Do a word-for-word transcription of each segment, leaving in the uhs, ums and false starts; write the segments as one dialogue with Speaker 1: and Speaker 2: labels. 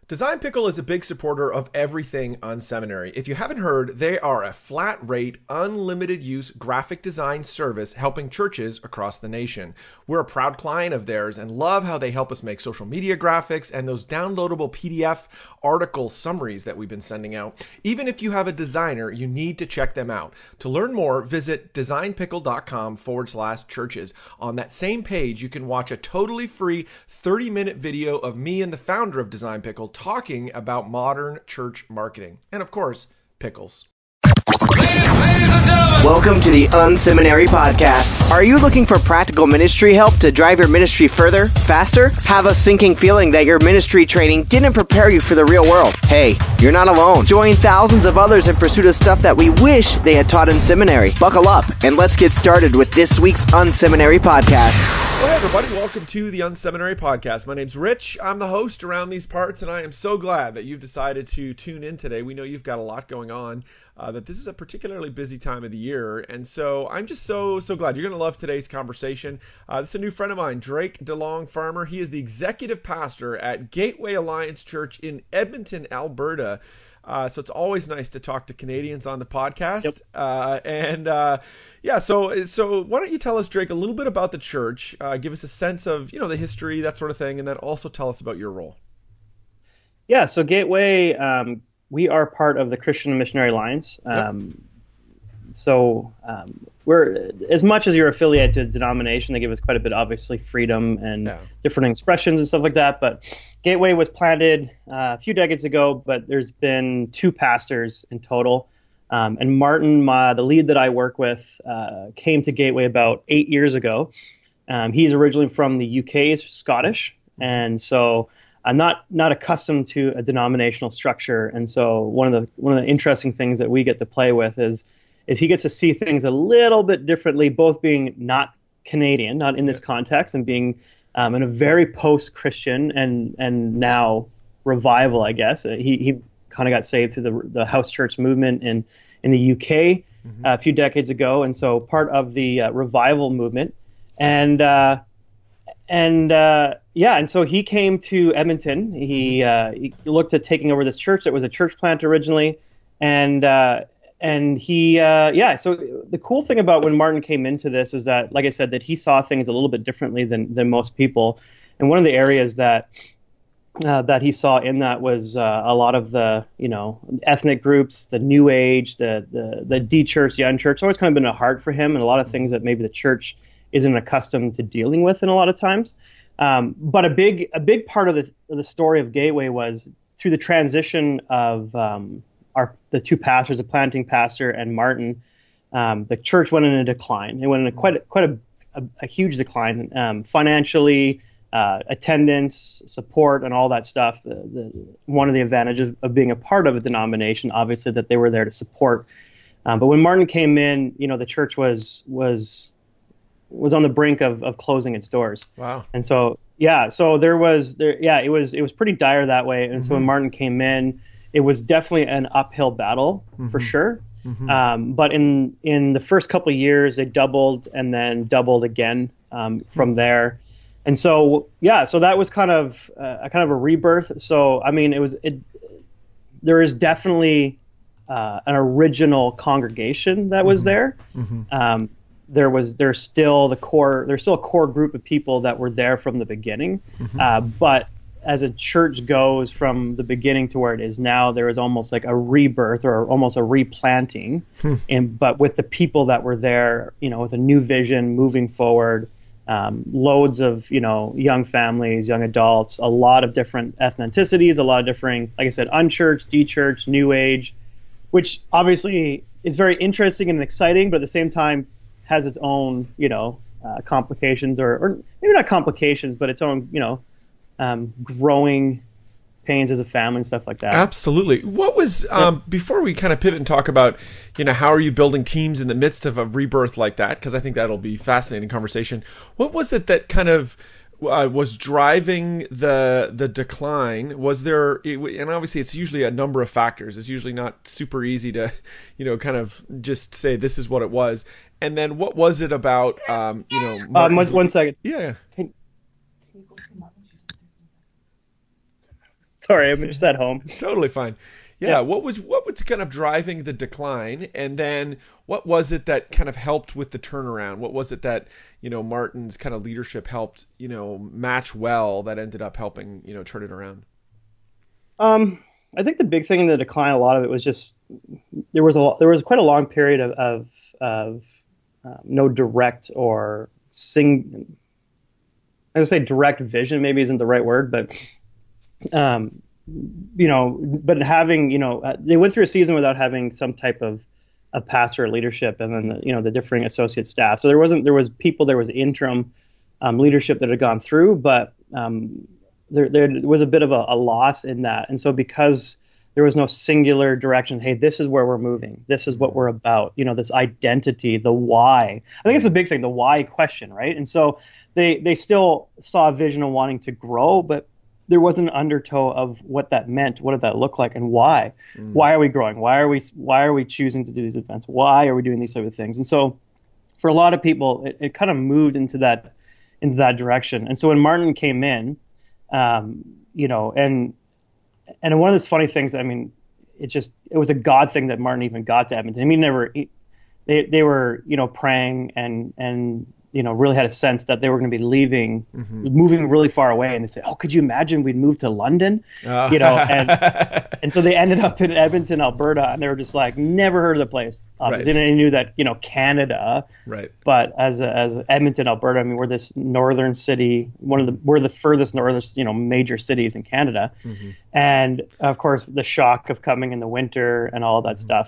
Speaker 1: Design Pickle is a big supporter of everything Unseminary. If you haven't heard, they are a flat rate, unlimited use graphic design service helping churches across the nation. We're a proud client of theirs and love how they help us make social media graphics and those downloadable P D F article summaries that we've been sending out. Even if you have a designer, you need to check them out. To learn more, visit designpickle.com forward slash churches. On that same page, you can watch a totally free thirty minute video of me and the founder of Design Pickle talking about modern church marketing. And of course, pickles.
Speaker 2: Welcome to the Unseminary Podcast. Are you looking for practical ministry help to drive your ministry further, faster? Have a sinking feeling that your ministry training didn't prepare you for the real world? Hey, you're not alone. Join thousands of others in pursuit of stuff that we wish they had taught in seminary. Buckle up and let's get started with this week's Unseminary Podcast.
Speaker 1: Well, hey everybody, welcome to the Unseminary Podcast. My name's Rich. I'm the host around these parts, and I am so glad that you've decided to tune in today. We know you've got a lot going on, uh, that this is a particularly busy time of the year, and so I'm just so, so glad. You're going to love today's conversation. Uh, this is a new friend of mine, Drake DeLong Farmer. He is the executive pastor at Gateway Alliance Church in Edmonton, Alberta. Uh, so it's always nice to talk to Canadians on the podcast.
Speaker 3: Yep.
Speaker 1: Uh, and uh, yeah, so so why don't you tell us, Drake, a little bit about the church, uh, give us a sense of, you know, the history, that sort of thing, and then also tell us about your role.
Speaker 3: Yeah, so Gateway, um, we are part of the Christian Missionary Alliance. Um, yep. So um, we're, as much as you're affiliated to a denomination, they give us quite a bit, obviously, freedom and yeah. different expressions and stuff like that. But Gateway was planted uh, a few decades ago, but there's been two pastors in total. Um, and Martin, my, the lead that I work with, uh, came to Gateway about eight years ago. Um, he's originally from the U K, he's Scottish, and so I'm not not accustomed to a denominational structure. And so one of the one of the interesting things that we get to play with is is he gets to see things a little bit differently, both being not Canadian, not in this context, and being um, in a very post-Christian and and now revival, I guess. He he kind of got saved through the the house church movement in in the U K mm-hmm. uh, a few decades ago, and so part of the uh, revival movement, and uh, and uh, yeah, and so he came to Edmonton. He uh, he looked at taking over this church that was a church plant originally, and uh, and he uh, yeah. So the cool thing about when Martin came into this is that, like I said, that he saw things a little bit differently than than most people, and one of the areas that Uh, that he saw in that was uh, a lot of the, you know, ethnic groups, the New Age, the the the de-church, young church. It's always kind of been a heart for him, and a lot of things that maybe the church isn't accustomed to dealing with in a lot of times. Um, but a big a big part of the of the story of Gateway was through the transition of um, our the two pastors, the planting pastor and Martin. Um, the church went in a decline. It went in a quite a, quite a, a, a huge decline um, financially. Uh, attendance, support, and all that stuff. The, the, one of the advantages of being a part of a denomination, obviously, that they were there to support. Um, but when Martin came in, you know, the church was was was on the brink of, of closing its doors.
Speaker 1: Wow.
Speaker 3: And so, yeah, so there was there, yeah, it was it was pretty dire that way. And mm-hmm. so when Martin came in, it was definitely an uphill battle mm-hmm. for sure. Mm-hmm. Um, but in in the first couple of years, they doubled and then doubled again um, from mm-hmm. there. And so, yeah, so that was kind of uh, a kind of a rebirth. So, I mean, it was it. There is definitely uh, an original congregation that was mm-hmm. there. Mm-hmm. Um, there was there's still the core. There's still a core group of people that were there from the beginning. Mm-hmm. Uh, but as a church goes from the beginning to where it is now, there is almost like a rebirth or almost a replanting. Hmm. And but with the people that were there, you know, with a new vision moving forward. Um, loads of, you know, young families, young adults, a lot of different ethnicities, a lot of different, like I said, unchurched, de-churched, New Age, which obviously is very interesting and exciting, but at the same time has its own, you know, uh, complications or, or maybe not complications, but its own, you know, um, growing pains as a family and stuff like that.
Speaker 1: Absolutely. What was, um, before we kind of pivot and talk about, you know, how are you building teams in the midst of a rebirth like that? Because I think that'll be fascinating conversation. What was it that kind of uh, was driving the the decline? Was there, it, and obviously it's usually a number of factors. It's usually not super easy to, you know, kind of just say this is what it was. And then what was it about, um, you know,
Speaker 3: um, one, one second.
Speaker 1: Yeah.
Speaker 3: Can, can you go see Martin? Sorry, I'm just at home.
Speaker 1: Totally fine. Yeah, yeah. What was what was kind of driving the decline, and then what was it that kind of helped with the turnaround? What was it that, you know, Martin's kind of leadership helped, you know, match well that ended up helping, you know, turn it around?
Speaker 3: Um, I think the big thing in the decline, a lot of it was just there was a there was quite a long period of of, of um, no direct or sing. I would say direct vision maybe isn't the right word, but um, you know, but having, you know, uh, they went through a season without having some type of of pastor leadership, and then the, you know, the differing associate staff. So there wasn't there was people there was interim um, leadership that had gone through, but um, there there was a bit of a, a loss in that, and so because there was no singular direction, hey, this is where we're moving, this is what we're about, you know, this identity, the why. I think it's a big thing, the why question, right? And so they they still saw a vision of wanting to grow, but there was an undertow of what that meant, what did that look like, and why. Mm. Why are we growing? Why are we why are we choosing to do these events? Why are we doing these type of things? And so for a lot of people, it, it kind of moved into that into that direction. And so when Martin came in, um, you know, and and one of those funny things, I mean, it's just it was a God thing that Martin even got to Edmonton. I mean, never he, they they were, you know, praying and and you know, really had a sense that they were going to be leaving, mm-hmm. moving really far away. And they said, oh, could you imagine we'd move to London? Oh. You know, and and so they ended up in Edmonton, Alberta, and they were just like, never heard of the place. Obviously, right. And they knew that, you know, Canada, right. But as a, as Edmonton, Alberta, I mean, we're this northern city, one of the, we're the furthest northern, you know, major cities in Canada. Mm-hmm. And of course, the shock of coming in the winter and all that mm-hmm. stuff.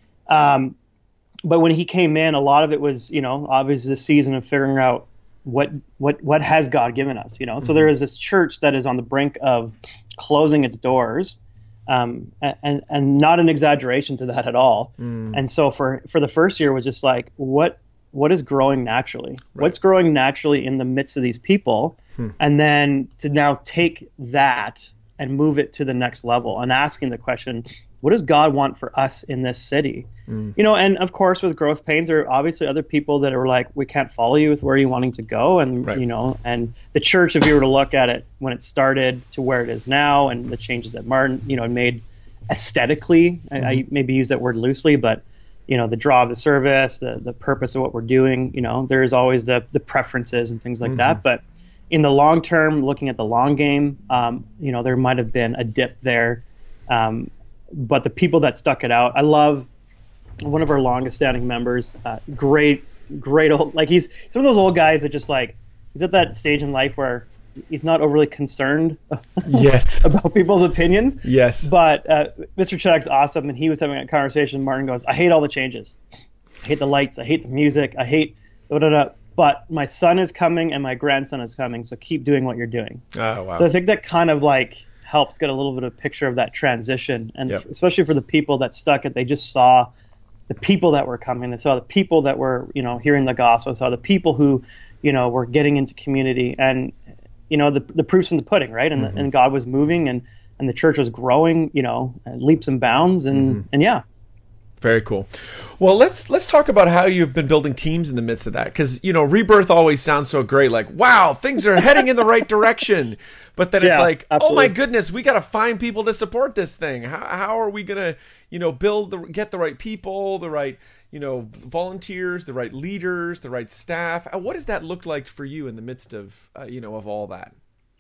Speaker 3: Um, But when he came in, a lot of it was, you know, obviously the season of figuring out what what what has God given us, you know. Mm-hmm. So there is this church that is on the brink of closing its doors, um, and and not an exaggeration to that at all. Mm. And so for for the first year was just like, what what is growing naturally? Right. What's growing naturally in the midst of these people, hmm. and then to now take that and move it to the next level and asking the question, what does God want for us in this city? Mm. You know, and of course, with growth pains, there are obviously other people that are like, we can't follow you with where you're wanting to go. And, right. you know, and the church, if you were to look at it when it started to where it is now and the changes that Martin, you know, made aesthetically, mm-hmm. I, I maybe use that word loosely, but, you know, the draw of the service, the the purpose of what we're doing, you know, there's always the the preferences and things like mm-hmm. that. But in the long term, looking at the long game, um, you know, there might have been a dip there. Um, but the people that stuck it out, I love one of our longest standing members, uh, great, great old, like he's, he's one of those old guys that just like, he's at that stage in life where he's not overly concerned
Speaker 1: yes.
Speaker 3: about people's opinions.
Speaker 1: Yes.
Speaker 3: But uh, Mister Chudak's awesome, and he was having a conversation. Martin goes, I hate all the changes. I hate the lights. I hate the music. I hate da da da. But my son is coming and my grandson is coming, so keep doing what you're doing. Oh, wow. So I think that kind of like helps get a little bit of a picture of that transition. And yep. especially for the people that stuck it, they just saw the people that were coming. They saw the people that were, you know, hearing the gospel. They saw the people who, you know, were getting into community. And, you know, the the proof's in the pudding, right? And, mm-hmm. the, and God was moving and, and the church was growing, you know, leaps and bounds. And, mm-hmm. and yeah.
Speaker 1: Very cool. Well, let's let's talk about how you've been building teams in the midst of that, because you know Rebirth always sounds so great, like wow, things are heading in the right direction, but then yeah, it's like, absolutely. Oh my goodness, we got to find people to support this thing. How how are we gonna you know build the get the right people, the right you know volunteers, the right leaders, the right staff? What does that look like for you in the midst of uh, you know of all that?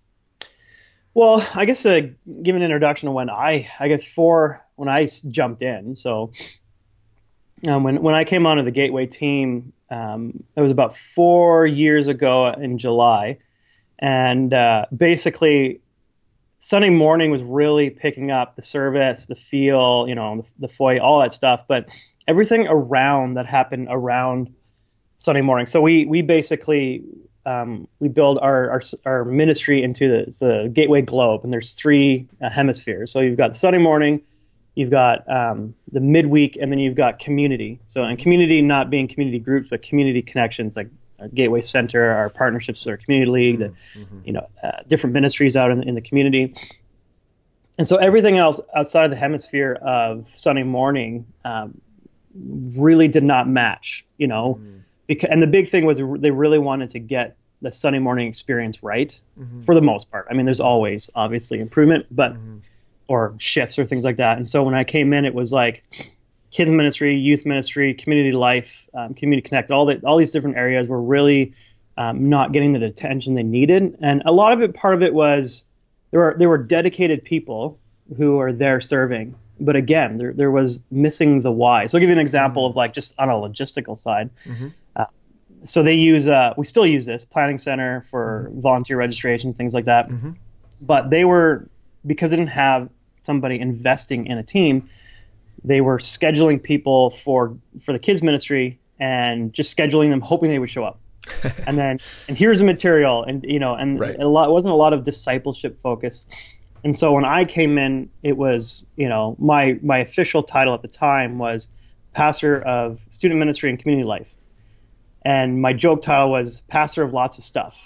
Speaker 3: Well, I guess uh, give an introduction to when I I guess for when I jumped in, so. Um, when when I came onto the Gateway team, um, it was about four years ago in July, and uh, basically Sunday morning was really picking up the service, the feel, you know, the, the foyer, all that stuff, but everything around that happened around Sunday morning. So we we basically um, we build our, our our ministry into the, the Gateway globe, and there's three uh, hemispheres. So you've got Sunday morning. You've got um, the midweek, and then you've got community. So, and community not being community groups, but community connections, like our Gateway Center, our partnerships with our community league, the mm-hmm. you know uh, different ministries out in, in the community. And so everything else outside of the hemisphere of Sunday morning um, really did not match. You know, mm. because and the big thing was they really wanted to get the Sunday morning experience right mm-hmm. for the most part. I mean, there's always obviously improvement, but mm-hmm. or shifts or things like that. And so when I came in, it was like kids ministry, youth ministry, community life, um, community connect, all that, all these different areas were really um, not getting the attention they needed. And a lot of it, part of it was there were there were dedicated people who are there serving, but again, there there was missing the why. So I'll give you an example of like just on a logistical side. Mm-hmm. Uh, so they use, uh, we still use this planning center for mm-hmm. volunteer registration, things like that. Mm-hmm. But they were, because they didn't have somebody investing in a team, they were scheduling people for for the kids ministry and just scheduling them, hoping they would show up. and then, and here's the material, and you know, and
Speaker 1: right.
Speaker 3: a lot it wasn't a lot of discipleship focus. And so when I came in, it was, you know, my my official title at the time was pastor of student ministry and community life. And my joke title was pastor of lots of stuff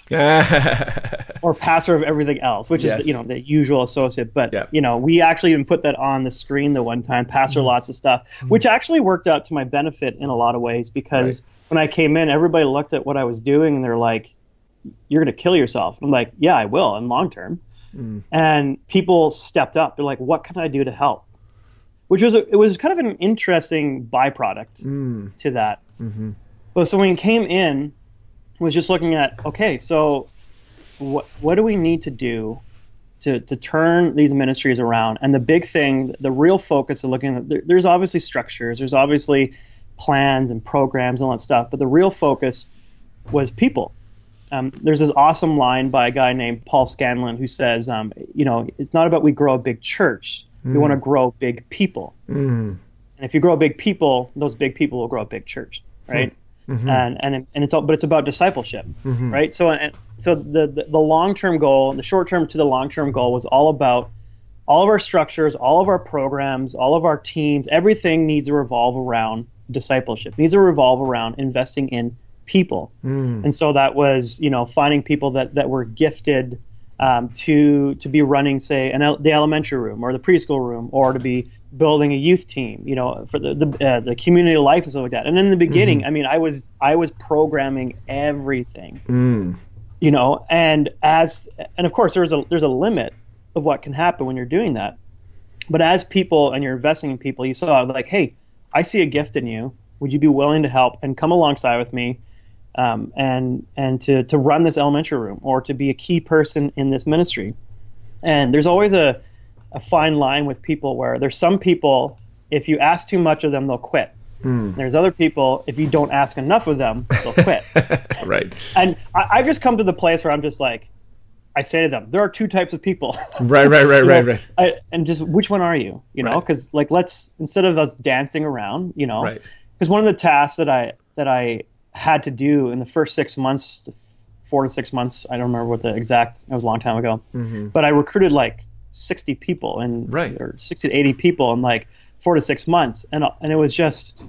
Speaker 3: or pastor of everything else, which yes. is, you know, the usual associate. But,
Speaker 1: yep.
Speaker 3: you know, we actually even put that on the screen the one time, pastor mm-hmm. lots of stuff, mm-hmm. which actually worked out to my benefit in a lot of ways, because right. when I came in, everybody looked at what I was doing and they're like, you're going to kill yourself. I'm like, yeah, I will in long term. Mm. And people stepped up. They're like, what can I do to help? Which was, a, it was kind of an interesting byproduct mm. to that. Mm-hmm. But so when he came in, was just looking at, okay, so what what do we need to do to to turn these ministries around? And the big thing, the real focus of looking at, there, there's obviously structures, there's obviously plans and programs and all that stuff, but the real focus was people. Um, there's this awesome line by a guy named Paul Scanlon who says, um, you know, it's not about we grow a big church, mm. we want to grow big people. Mm. And if you grow big people, those big people will grow a big church, right? Mm. Mm-hmm. And and and it's all, but it's about discipleship, mm-hmm. right? So and so the the, the long term goal, the short term to the long term goal was all about all of our structures, all of our programs, all of our teams. Everything needs to revolve around discipleship. It needs to revolve around investing in people. Mm. And so that was, you know, finding people that that were gifted um, to to be running, say, an the elementary room or the preschool room, or to be building a youth team, you know, for the the, uh, the community life and stuff like that. And in the beginning, mm-hmm. I mean, I was I was programming everything, mm. you know, and as and of course there's a there's a limit of what can happen when you're doing that. But as people and you're investing in people, you saw like, hey, I see a gift in you. Would you be willing to help and come alongside with me, um, and and to to run this elementary room or to be a key person in this ministry? And there's always a a fine line with people where there's some people, if you ask too much of them, they'll quit. Mm. There's other people, if you don't ask enough of them, they'll quit.
Speaker 1: Right.
Speaker 3: And I, I've just come to the place where I'm just like, I say to them, there are two types of people.
Speaker 1: Right, right, right, right, know, right.
Speaker 3: I, and just which one are you? You know, because right. like let's instead of us dancing around, you know, because right. one of the tasks that I that I had to do in the first six months, four to six months, I don't remember what the exact. It was a long time ago, mm-hmm. but I recruited like sixty people and
Speaker 1: right.
Speaker 3: or sixty to eighty people in like four to six months, and and it was just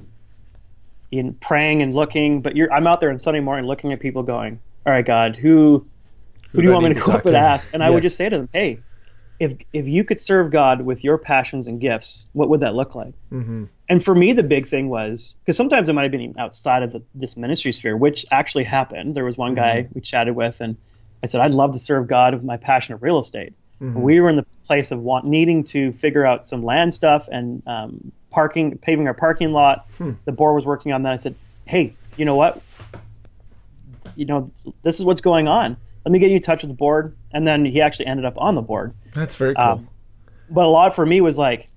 Speaker 3: in praying and looking. But you're I'm out there on Sunday morning looking at people, going, all right, God, who who, who do you want me to go up and ask? And yes. I would just say to them, hey, if if you could serve God with your passions and gifts, what would that look like? Mm-hmm. And for me, the big thing was, because sometimes it might have been outside of the, this ministry sphere, which actually happened. There was one guy mm-hmm. we chatted with, and I said, I'd love to serve God with my passion of real estate. Mm-hmm. We were in the place of want, needing to figure out some land stuff and um, parking, paving our parking lot. Hmm. The board was working on that. I said, hey, you know what? You know, this is what's going on. Let me get you in touch with the board. And then he actually ended up on the board.
Speaker 1: That's very cool. Um,
Speaker 3: but a lot for me was like,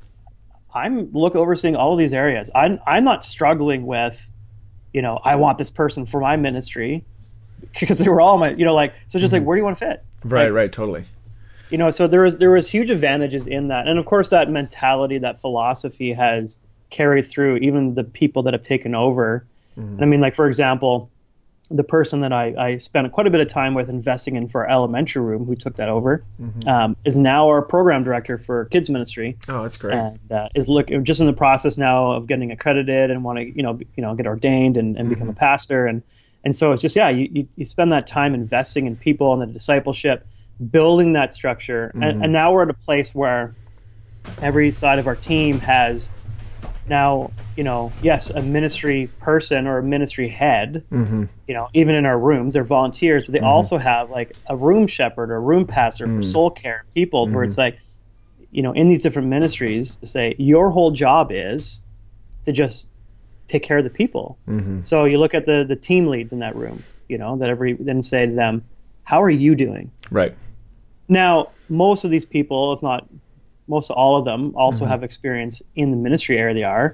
Speaker 3: I'm look overseeing all of these areas. I'm, I'm not struggling with, you know, I want this person for my ministry, because they were all my, you know, like, so just mm-hmm. like, where do you want to fit?
Speaker 1: Right,
Speaker 3: like,
Speaker 1: right, totally.
Speaker 3: You know, so there was there was huge advantages in that, and of course that mentality, that philosophy has carried through even the people that have taken over. Mm-hmm. And I mean, like for example, the person that I, I spent quite a bit of time with investing in for our elementary room, who took that over, mm-hmm. um, is now our program director for kids ministry.
Speaker 1: Oh, that's great.
Speaker 3: And uh, is look just in the process now of getting accredited and want to you know be, you know get ordained and, and mm-hmm. become a pastor. And and so it's just yeah, you, you you spend that time investing in people and the discipleship, building that structure, mm-hmm. and, and now we're at a place where every side of our team has Now, you know, yes, a ministry person or a ministry head,
Speaker 1: Mm-hmm.
Speaker 3: you know, even in our rooms, they're volunteers, but they
Speaker 1: Mm-hmm.
Speaker 3: also have like a room shepherd or a room pastor
Speaker 1: Mm-hmm.
Speaker 3: for soul care people,
Speaker 1: Mm-hmm.
Speaker 3: where it's like, you know, in these different ministries, to say your whole job is to just take care of the people.
Speaker 1: Mm-hmm.
Speaker 3: So you look at the the team leads in that room, you know, that every then say to them, how are you doing?
Speaker 1: Right.
Speaker 3: Now, most of these people, if not most all of them, also
Speaker 1: Mm-hmm.
Speaker 3: have experience in the ministry area they are.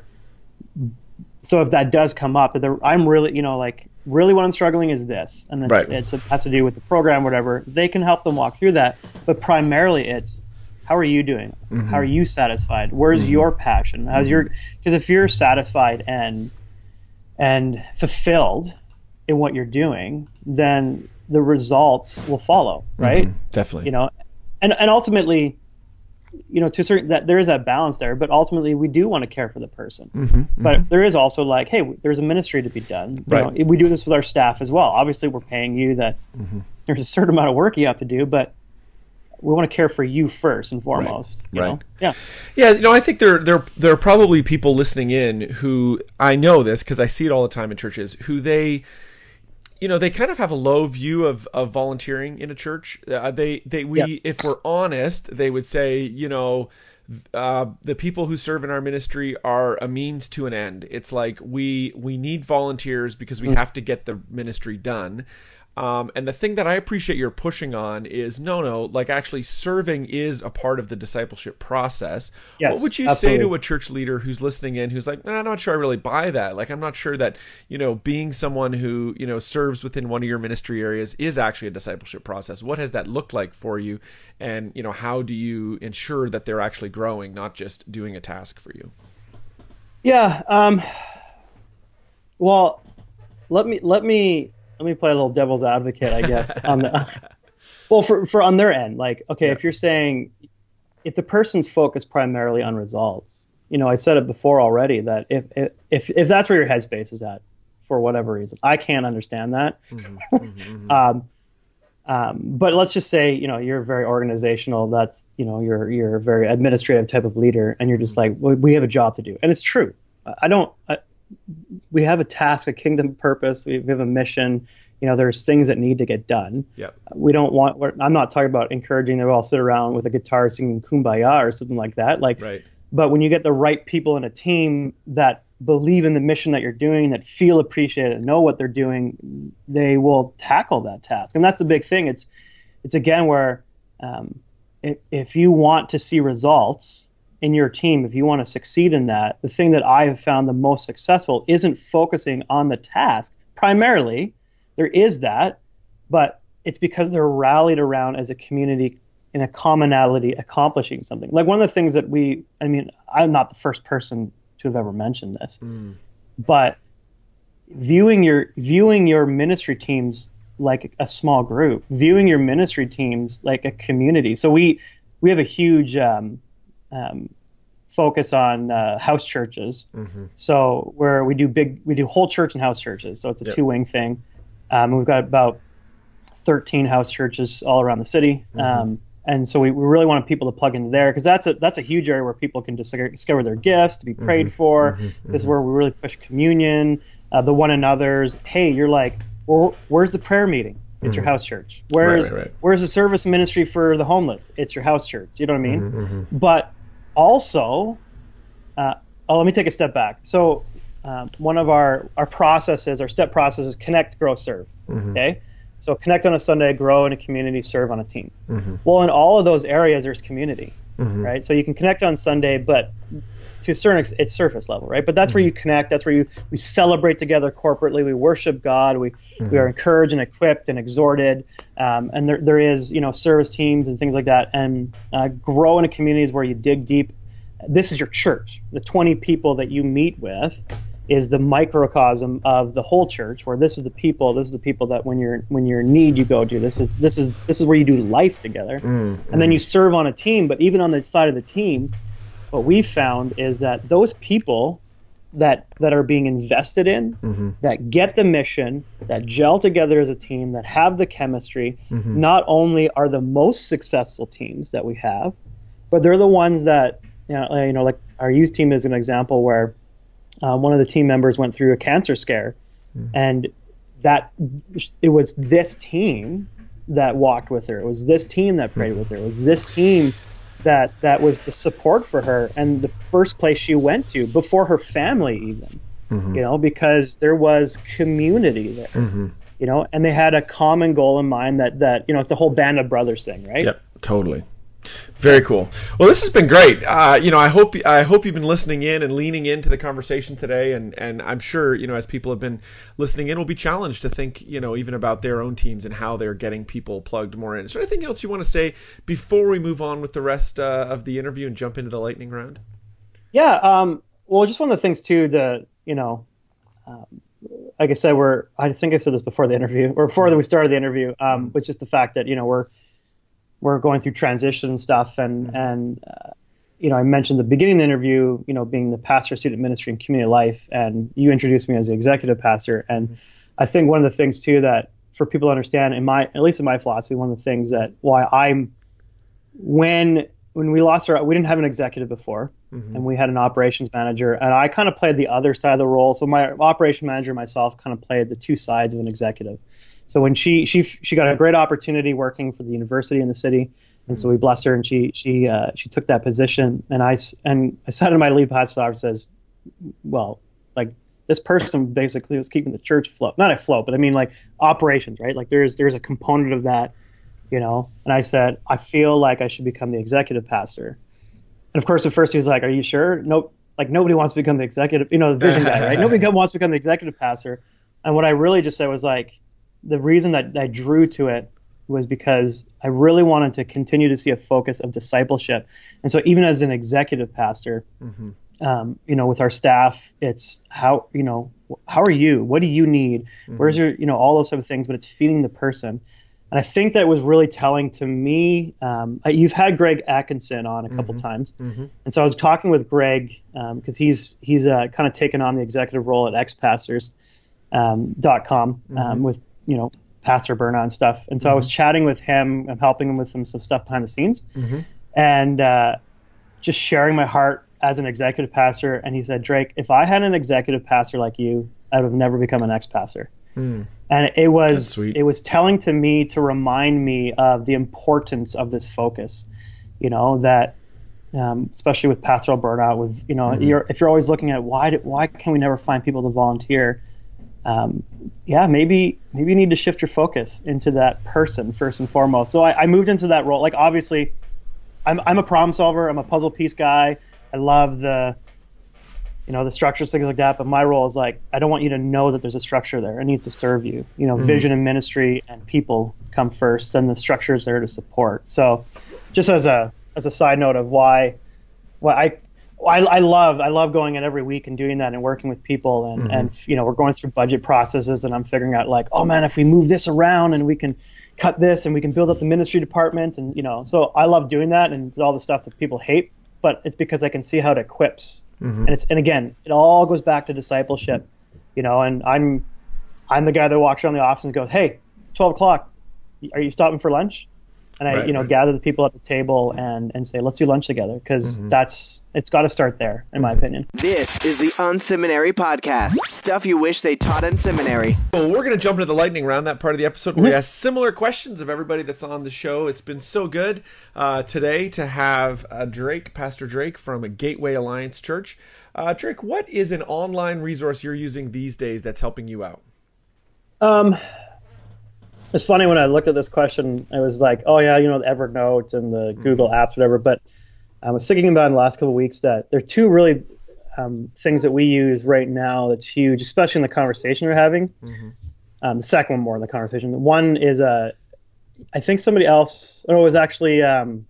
Speaker 3: So if that does come up, I'm really, you know, like really what I'm struggling is this, and it's,
Speaker 1: Right.
Speaker 3: it's it has to do with the program, whatever. They can help them walk through that, but primarily it's how are you doing?
Speaker 1: Mm-hmm.
Speaker 3: How are you satisfied? Where's
Speaker 1: Mm-hmm.
Speaker 3: your passion? How's your? Because if you're satisfied and and fulfilled in what you're doing, then the results will follow, right?
Speaker 1: Mm-hmm. Definitely.
Speaker 3: You know, and and ultimately, you know, to a certain that there is that balance there, but ultimately we do want to care for the person.
Speaker 1: Mm-hmm.
Speaker 3: But
Speaker 1: Mm-hmm.
Speaker 3: there is also like, hey, there's a ministry to be done. You
Speaker 1: Right.
Speaker 3: know, we do this with our staff as well. Obviously, we're paying you that
Speaker 1: Mm-hmm.
Speaker 3: there's a certain amount of work you have to do, but we want to care for you first and foremost. You
Speaker 1: Right.
Speaker 3: know? Yeah.
Speaker 1: Yeah, you know, I think there there there are probably people listening in who, I know this because I see it all the time in churches, who they, you know, they kind of have a low view of, of volunteering in a church. Uh, they they we
Speaker 3: Yes.
Speaker 1: if we're honest, they would say, you know, uh, the people who serve in our ministry are a means to an end. It's like we we need volunteers because we
Speaker 3: Mm.
Speaker 1: have to get the ministry done. Um, and the thing that I appreciate you're pushing on is no, no, like actually serving is a part of the discipleship process.
Speaker 3: Yes,
Speaker 1: What would you
Speaker 3: absolutely.
Speaker 1: say to a church leader who's listening in, who's like, nah, I'm not sure I really buy that. Like, I'm not sure that, you know, being someone who, you know, serves within one of your ministry areas is actually a discipleship process. What has that looked like for you? And, you know, how do you ensure that they're actually growing, not just doing a task for you?
Speaker 3: Yeah. Um, well, let me let me let me play a little devil's advocate, I guess. on the, well, for for on their end, like, okay,
Speaker 1: Yeah.
Speaker 3: if you're saying if the person's focused primarily on results, you know, I said it before already that if if if that's where your headspace is at, for whatever reason, I can't understand that.
Speaker 1: Mm-hmm, mm-hmm,
Speaker 3: um, um, but let's just say, you know, you're very organizational. That's, you know, you're you're a very administrative type of leader, and you're just like, well, we have a job to do, and it's true. I don't. I, we have a task, a kingdom purpose. We have a mission. You know, there's things that need to get done.
Speaker 1: Yep.
Speaker 3: We don't want. We're, I'm not talking about encouraging them all sit around with a guitar singing "Kumbaya" or something like that. Like,
Speaker 1: Right.
Speaker 3: but when you get the right people in a team that believe in the mission that you're doing, that feel appreciated, know what they're doing, they will tackle that task. And that's the big thing. It's, it's again where um, if, if you want to see results in your team, if you want to succeed in that, the thing that I have found the most successful isn't focusing on the task. Primarily, there is that, but it's because they're rallied around as a community in a commonality accomplishing something. Like one of the things that we, I mean, I'm not the first person to have ever mentioned this,
Speaker 1: Mm.
Speaker 3: but viewing your viewing your ministry teams like a small group, viewing your ministry teams like a community. So we we have a huge um, um, focus on uh, house churches.
Speaker 1: Mm-hmm.
Speaker 3: So where we do big, we do whole church and house churches. So it's a
Speaker 1: Yep.
Speaker 3: two wing thing. Um, we've got about thirteen house churches all around the city.
Speaker 1: Mm-hmm.
Speaker 3: Um, and so we, we really want people to plug into there because that's a that's a huge area where people can discover, discover their gifts, to be prayed for.
Speaker 1: Mm-hmm.
Speaker 3: This is where we really push communion, uh, the one another's. Hey, you're like, well, where's the prayer meeting? It's your house church. Where's
Speaker 1: right, right.
Speaker 3: where's the service ministry for the homeless? It's your house church. You know what I mean?
Speaker 1: Mm-hmm.
Speaker 3: But also, uh, oh, let me take a step back. So um, one of our our processes, our step process is connect, grow, serve.
Speaker 1: Mm-hmm.
Speaker 3: Okay. So connect on a Sunday, grow in a community, serve on a team.
Speaker 1: Mm-hmm.
Speaker 3: Well, in all of those areas, there's community,
Speaker 1: Mm-hmm.
Speaker 3: right? So you can connect on Sunday, but to a certain extent, it's surface level, right? But that's where you connect. That's where you we celebrate together corporately. We worship God. We we are encouraged and equipped and exhorted. Um, and there there is, you know, service teams and things like that. And uh, grow in a community is where you dig deep. This is your church. The twenty people that you meet with is the microcosm of the whole church, where this is the people, this is the people that when you're when you're in need you go to. This is this is this is where you do life together.
Speaker 1: Mm-hmm.
Speaker 3: And then you serve on a team, but even on the side of the team, what we've found is that those people that that are being invested in,
Speaker 1: Mm-hmm.
Speaker 3: that get the mission, that gel together as a team, that have the chemistry,
Speaker 1: Mm-hmm.
Speaker 3: not only are the most successful teams that we have, but they're the ones that, you know, you know, like our youth team is an example where uh, one of the team members went through a cancer scare, mm. and that it was this team that walked with her. It was this team that prayed mm. with her. It was this team that that was the support for her, and the first place she went to before her family even, mm-hmm. you know, because there was community there, mm-hmm. you know, and they had a common goal in mind that, that, you know, it's the whole band of brothers thing, right?
Speaker 1: Yep, totally. Very cool. Well, this has been great. Uh, you know, I hope I hope you've been listening in and leaning into the conversation today, and and I'm sure, you know, as people have been listening in, will be challenged to think, you know, even about their own teams and how they're getting people plugged more in. Is there anything else you want to say before we move on with the rest uh, of the interview and jump into the lightning round?
Speaker 3: Yeah. Um, well, just one of the things too that, you know, um, like I said, we're I think I said this before the interview or before we started the interview, um, which is the fact that, you know, we're we're going through transition and stuff. And, mm-hmm. and uh, you know, I mentioned at the beginning of the interview, you know, being the pastor, student ministry, and community life. And you introduced me as the executive pastor. And mm-hmm. I think one of the things, too, that for people to understand, in my, at least in my philosophy, one of the things that why I'm, when when we lost our, we didn't have an executive before, mm-hmm. and we had an operations manager. And I kind of played the other side of the role. So my operation manager and myself kind of played the two sides of an executive. So when she she she got a great opportunity working for the university in the city, and so we blessed her, and she she uh, she took that position. And I and I sat in my lead pastor's office, says, well, like this person basically was keeping the church afloat, not afloat, but I mean like operations, right? Like there's there's a component of that, you know. And I said, I feel like I should become the executive pastor. And of course, at first he was like, are you sure? Nope. Like nobody wants to become the executive, you know, the vision guy, right? Nobody wants to become the executive pastor. And what I really just said was like, the reason that I drew to it was because I really wanted to continue to see a focus of discipleship. And so even as an executive pastor, mm-hmm. um, you know, with our staff, it's how, you know, how are you? What do you need? Mm-hmm. Where's your, you know, all those sort of things, but it's feeding the person. And I think that was really telling to me. Um, you've had Greg Atkinson on a couple mm-hmm. times. Mm-hmm. And so I was talking with Greg because um, he's, he's uh, kind of taken on the executive role at x pastors dot com um, mm-hmm. with, you know, Pastor Burnout and stuff. And so mm-hmm. I was chatting with him and helping him with some, some stuff behind the scenes mm-hmm. and uh, just sharing my heart as an executive pastor. And he said, Drake, if I had an executive pastor like you, I would have never become an ex-pastor. Mm. And it was, it was telling to me to remind me of the importance of this focus, you know, that um, especially with pastoral burnout, with, you know, mm-hmm. you're, if you're always looking at why, do, why can we never find people to volunteer? Um, yeah, maybe maybe you need to shift your focus into that person first and foremost. So I, I moved into that role. Like obviously, I'm I'm a problem solver. I'm a puzzle piece guy. I love the, you know, the structures, things like that. But my role is like, I don't want you to know that there's a structure there. It needs to serve you. You know, mm-hmm. vision and ministry and people come first, and the structure is there to support. So, just as a as a side note of why, why I. I, I love I love going in every week and doing that and working with people and, mm-hmm. and you know we're going through budget processes and I'm figuring out like, oh man, if we move this around and we can cut this and we can build up the ministry department and you know so I love doing that and all the stuff that people hate, but it's because I can see how it equips mm-hmm. and it's and again it all goes back to discipleship, you know and I'm I'm the guy that walks around the office and goes, hey, twelve o'clock, are you stopping for lunch? And I, right, you know, right. gather the people at the table and, and say, let's do lunch together, because mm-hmm. that's it's got to start there, in my opinion.
Speaker 2: This is the Unseminary Podcast. Stuff you wish they taught in seminary.
Speaker 1: Well, we're going to jump into the lightning round, that part of the episode where mm-hmm. we ask similar questions of everybody that's on the show. It's been so good uh, today to have uh, Drake, Pastor Drake from Gateway Alliance Church. Uh, Drake, what is an online resource you're using these days that's helping you out?
Speaker 3: Um. It's funny when I looked at this question, I was like, oh yeah, you know, the Evernote and the mm-hmm. Google Apps, whatever. But I was thinking about in the last couple of weeks that there are two really um, things that we use right now that's huge, especially in the conversation we're having. Mm-hmm. Um, the second one more in the conversation. The one is, uh, I think somebody else, oh, it was actually um,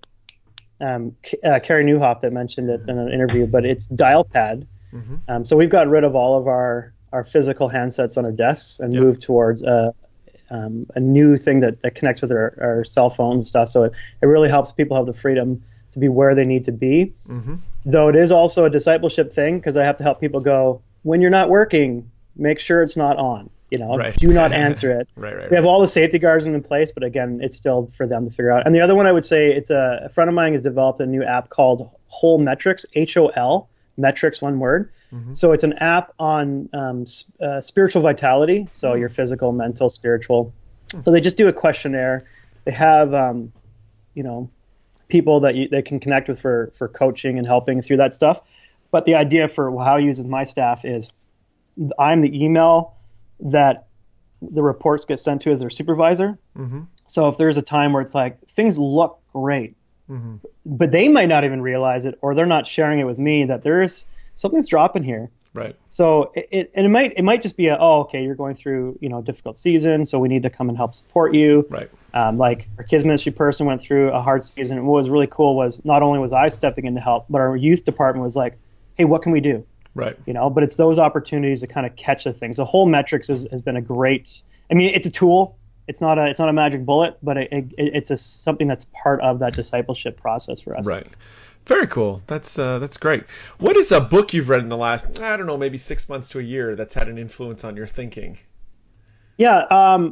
Speaker 3: um, uh, Carrie Newhoff that mentioned it in an interview, but it's Dialpad. Mm-hmm. Um, so we've got rid of all of our, our physical handsets on our desks and yep. moved towards uh, Um, a new thing that, that connects with our, our cell phone and stuff. So it, it really helps people have the freedom to be where they need to be. Mm-hmm. Though it is also a discipleship thing, because I have to help people go, when you're not working, make sure it's not on. You know, right. do not answer it.
Speaker 1: right, right,
Speaker 3: we have
Speaker 1: right.
Speaker 3: all the safety guards in place, but again, it's still for them to figure out. And the other one I would say, it's a, a friend of mine has developed a new app called Whole Metrics, H O L Metrics, one word. Mm-hmm. So it's an app on um, uh, spiritual vitality. So mm-hmm. your physical, mental, spiritual. Mm-hmm. So they just do a questionnaire. They have, um, you know, people that you, they can connect with for, for coaching and helping through that stuff. But the idea for how I use with my staff is I'm the email that the reports get sent to as their supervisor. Mm-hmm. So if there's a time where it's like, things look great, mm-hmm. but they might not even realize it, or they're not sharing it with me, that there's something's dropping here.
Speaker 1: Right.
Speaker 3: So it, it and it might it might just be a, oh, okay, you're going through, you know, a difficult season, so we need to come and help support you.
Speaker 1: Right.
Speaker 3: Um, like our kids ministry person went through a hard season. And what was really cool was not only was I stepping in to help, but our youth department was like, hey, what can we do?
Speaker 1: Right.
Speaker 3: You know, but it's those opportunities to kind of catch the things. The whole Metrics has, has been a great, I mean, it's a tool. It's not a it's not a magic bullet, but it, it, it's a something that's part of that discipleship process for us.
Speaker 1: Right. Very cool. That's uh, that's great. What is a book you've read in the last, I don't know, maybe six months to a year that's had an influence on your thinking?
Speaker 3: Yeah. Um,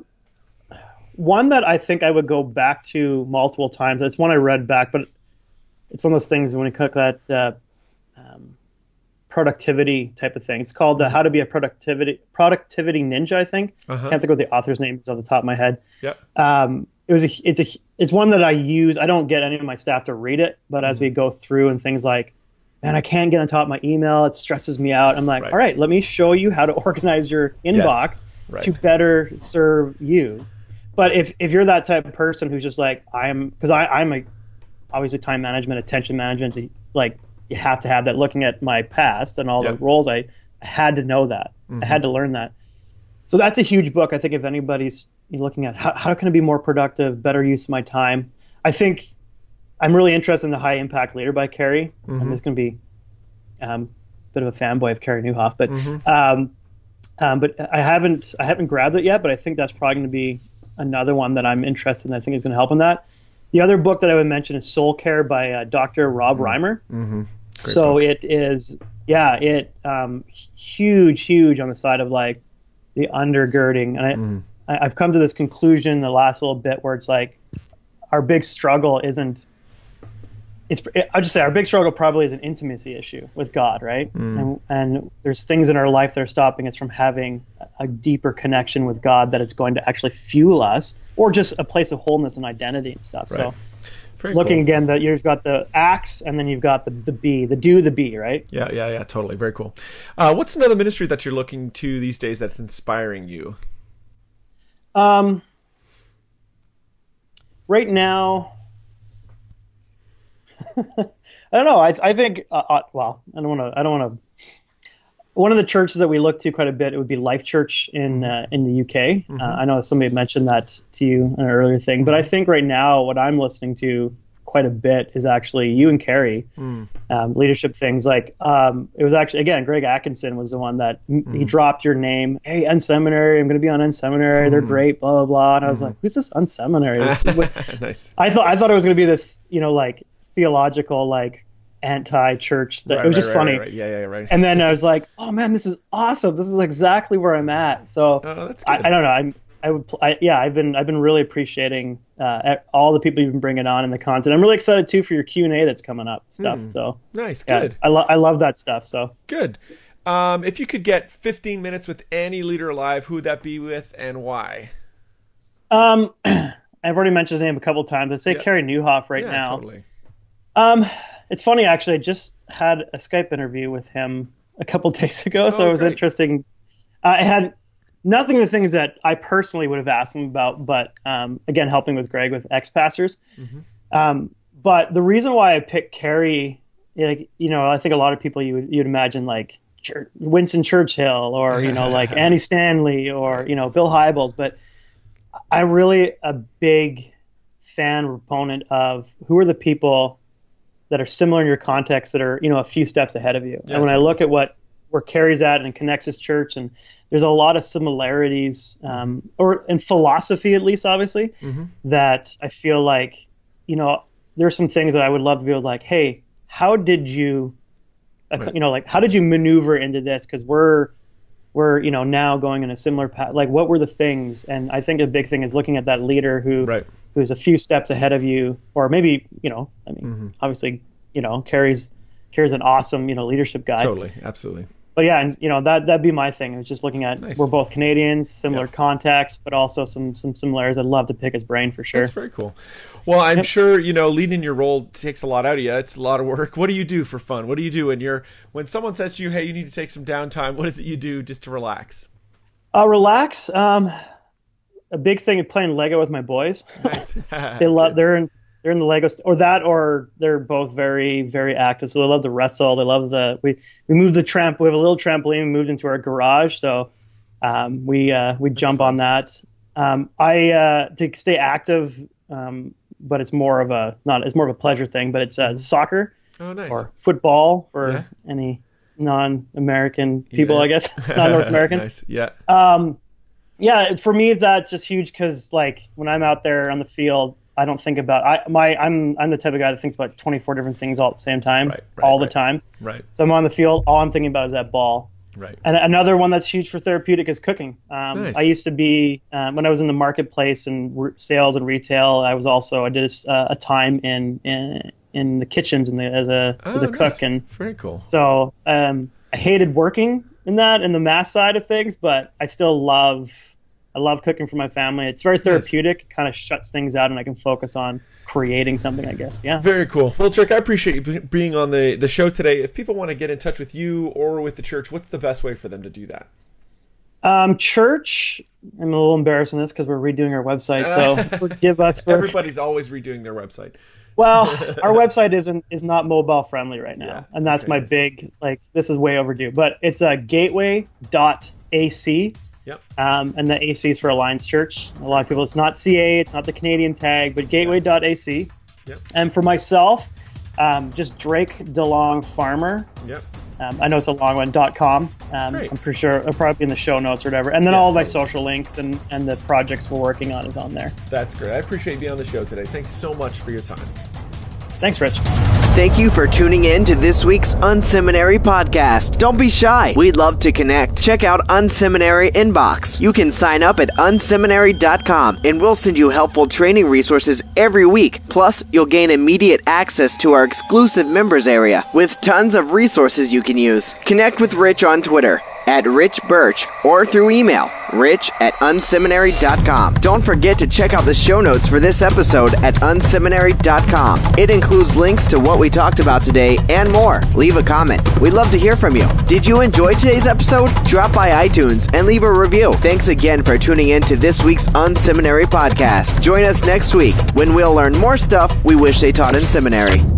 Speaker 3: one that I think I would go back to multiple times. It's one I read back, but it's one of those things when you cook that uh, um, productivity type of thing. It's called uh, How to Be a Productivity Productivity Ninja, I think. Uh-huh. Can't think of what the author's name is off the top of my head.
Speaker 1: Yeah.
Speaker 3: Um, it was a, it's a, it's one that I use. I don't get any of my staff to read it, but as mm-hmm. we go through and things like, man, I can't get on top of my email. It stresses me out. I'm like, right. all right, let me show you how to organize your inbox yes. right. to better serve you. But if, if you're that type of person who's just like, I'm, because I I'm a, obviously time management, attention management, like you have to have that. Looking at my past and all yep. the roles, I, I had to know that. Mm-hmm. I had to learn that. So that's a huge book. I think if anybody's looking at how, how can I be more productive, better use of my time, I think I'm really interested in The High Impact Leader by Carey. Mm-hmm. I'm just going to be um, a bit of a fanboy of Carey Nieuwhof, but mm-hmm. um, um, but I haven't I haven't grabbed it yet. But I think that's probably going to be another one that I'm interested in. I think is going to help in that. The other book that I would mention is Soul Care by uh, Doctor Rob mm-hmm. Reimer. Mm-hmm. So book. It is, yeah, it um, huge, huge on the side of like the undergirding. And I, mm. I, I've come to this conclusion the last little bit where it's like our big struggle isn't, it's, it, I'll just say our big struggle probably is an intimacy issue with God, right? Mm. And, and there's things in our life that are stopping us from having a deeper connection with God that is going to actually fuel us, or just a place of wholeness and identity and stuff. Right. So Very looking cool. again, that you've got the acts and then you've got the the be, the do, the be, right?
Speaker 1: Yeah, yeah, yeah, totally. Very cool. Uh, what's another ministry that you're looking to these days that's inspiring you?
Speaker 3: Um, right now, I don't know. I I think uh, uh, well, I don't want to. I don't want to. One of the churches that we look to quite a bit, it would be Life Church in uh, in the U K. Mm-hmm. Uh, I know somebody mentioned that to you in an earlier thing, but I think right now what I'm listening to quite a bit is actually you and Carey, mm. um, leadership things. Like um, it was actually, again, Greg Atkinson was the one that mm. he dropped your name. Hey, Unseminary, I'm going to be on Unseminary. Mm. They're great, blah, blah, blah. And I was mm. like, who's this Unseminary? This nice. I thought I thought it was going to be this, you know, like theological, like, anti-church that right, it was just right, funny right, right.
Speaker 1: yeah yeah right
Speaker 3: and then I was like, oh man, this is awesome, this is exactly where I'm at. So
Speaker 1: oh, that's
Speaker 3: I, I don't know I'm I would I, yeah I've been I've been really appreciating uh all the people you've been bringing on and the content. I'm really excited too for your Q and A that's coming up stuff. Mm, so
Speaker 1: nice
Speaker 3: yeah,
Speaker 1: good
Speaker 3: I, lo- I love that stuff. So
Speaker 1: good. Um if you could get fifteen minutes with any leader alive, who would that be with and why?
Speaker 3: um I've already mentioned his name a couple times. I'd say yeah. Carey Nieuwhof right
Speaker 1: yeah,
Speaker 3: now.
Speaker 1: Totally.
Speaker 3: um It's funny, actually. I just had a Skype interview with him a couple days ago, so oh, it was great. Interesting. Uh, it had nothing of the things that I personally would have asked him about, but um, again, helping with Greg with ex-pastors. Mm-hmm. Um, but the reason why I picked Carey, like, you know, I think a lot of people you would you'd imagine like Church, Winston Churchill or you know like Andy Stanley or you know Bill Hybels, but I'm really a big fan proponent of who are the people that are similar in your context, that are, you know, a few steps ahead of you. Yeah, and when I look at what where Carey's at and connects his church, and there's a lot of similarities, um, or in philosophy at least, obviously, mm-hmm. that I feel like, you know, there are some things that I would love to be able to like, hey, how did you, right. you know, like how did you maneuver into this? Because we're we're you know now going in a similar path. Like, what were the things? And I think a big thing is looking at that leader who. Right. who's a few steps ahead of you, or maybe, you know, I mean, mm-hmm. obviously, you know, Carey's Kira's an awesome, you know, leadership guy.
Speaker 1: Totally, absolutely.
Speaker 3: But yeah, and you know that that'd be my thing. I was just looking at
Speaker 1: Nice.
Speaker 3: we're both Canadians, similar
Speaker 1: Yep.
Speaker 3: context, but also some some similarities. I'd love to pick his brain for sure.
Speaker 1: That's very cool. Well, I'm
Speaker 3: Yep.
Speaker 1: sure, you know, leading your role takes a lot out of you. It's a lot of work. What do you do for fun? What do you do when you're when someone says to you, "Hey, you need to take some downtime"? What is it you do just to relax?
Speaker 3: Uh, relax. Um, a big thing is playing Lego with my boys.
Speaker 1: Nice.
Speaker 3: They love. They're in. They're in the Lego st- or that, or they're both very, very active. So they love to wrestle. They love the. We we moved the tramp. We have a little trampoline. We moved into our garage, so um, we uh, we jump
Speaker 1: fun.
Speaker 3: on that. Um, I uh, to stay active, um, but it's more of a not. It's more of a pleasure thing. But it's uh, soccer
Speaker 1: Oh, nice.
Speaker 3: or football for
Speaker 1: Yeah.
Speaker 3: any non-American people,
Speaker 1: Yeah.
Speaker 3: I guess, not North American.
Speaker 1: Nice. Yeah.
Speaker 3: Um, yeah, for me that's just huge because like when I'm out there on the field, I don't think about I my I'm I'm the type of guy that thinks about twenty-four different things all at the same time,
Speaker 1: Right, right,
Speaker 3: all
Speaker 1: right.
Speaker 3: the time.
Speaker 1: Right.
Speaker 3: So I'm on the field, all I'm thinking about is that ball.
Speaker 1: Right.
Speaker 3: And another one that's huge for therapeutic is cooking. Um,
Speaker 1: Nice.
Speaker 3: I used to be um, when I was in the marketplace and re- sales and retail. I was also I did a, s- uh, a time in in in the kitchens and the, as a
Speaker 1: Oh,
Speaker 3: as a
Speaker 1: nice.
Speaker 3: cook, and
Speaker 1: Very cool.
Speaker 3: so um, I hated working in that in the math side of things, but I still love I love cooking for my family. It's very therapeutic. It kind of shuts things out, and I can focus on creating something, I guess. Yeah.
Speaker 1: Very cool. Well, Trick, I appreciate you be- being on the, the show today. If people want to get in touch with you or with the church, what's the best way for them to do that?
Speaker 3: Um, church. I'm a little embarrassed in this because we're redoing our website, so forgive us. For,
Speaker 1: Everybody's always redoing their website.
Speaker 3: well, our website isn't is not mobile friendly right now,
Speaker 1: Yeah.
Speaker 3: and that's
Speaker 1: Okay,
Speaker 3: my
Speaker 1: nice.
Speaker 3: big like. This is way overdue, but it's a gateway dot A C.
Speaker 1: Yep.
Speaker 3: Um, and the A C is for Alliance Church. A lot of people, it's not C A, it's not the Canadian tag, but gateway dot A C.
Speaker 1: Yep.
Speaker 3: And for myself, um, just Drake DeLong Farmer.
Speaker 1: Yep.
Speaker 3: Um, I know it's a long one, dot com. Um,
Speaker 1: Great.
Speaker 3: I'm pretty sure it'll probably be in the show notes or whatever. And then
Speaker 1: Yeah,
Speaker 3: all of my
Speaker 1: totally.
Speaker 3: social links and, and the projects we're working on is on there.
Speaker 1: That's great. I appreciate you being on the show today. Thanks so much for your time.
Speaker 3: Thanks, Rich.
Speaker 2: Thank you for tuning in to this week's Unseminary podcast. Don't be shy. We'd love to connect. Check out Unseminary Inbox. You can sign up at unseminary dot com and we'll send you helpful training resources every week. Plus, you'll gain immediate access to our exclusive members area with tons of resources you can use. Connect with Rich on Twitter at Rich Birch or through email, rich at unseminary dot com. Don't forget to check out the show notes for this episode at unseminary dot com. It includes links to what we talked about today and more. Leave a comment. We'd love to hear from you. Did you enjoy today's episode? Drop by iTunes and leave a review. Thanks again for tuning in to this week's Unseminary podcast. Join us next week when we'll learn more stuff we wish they taught in seminary.